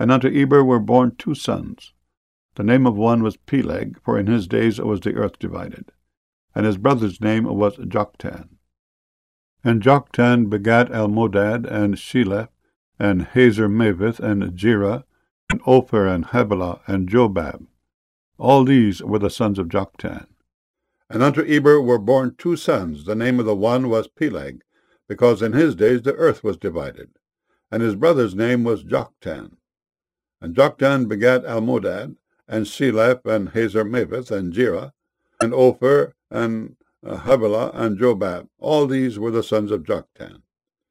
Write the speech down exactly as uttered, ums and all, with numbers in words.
And unto Eber were born two sons. The name of one was Peleg, for in his days was the earth divided. And his brother's name was Joktan. And Joktan begat Almodad, and Sheleph, and Hazarmaveth, and Jerah, and Ophir, and Havilah, and Jobab. All these were the sons of Joktan. And unto Eber were born two sons. The name of the one was Peleg, because in his days the earth was divided. And his brother's name was Joktan. And Joktan begat Almodad, and Sheleph, and Hazarmaveth, and Jerah, and Ophir, and Havilah, and Jobab. All these were the sons of Joktan.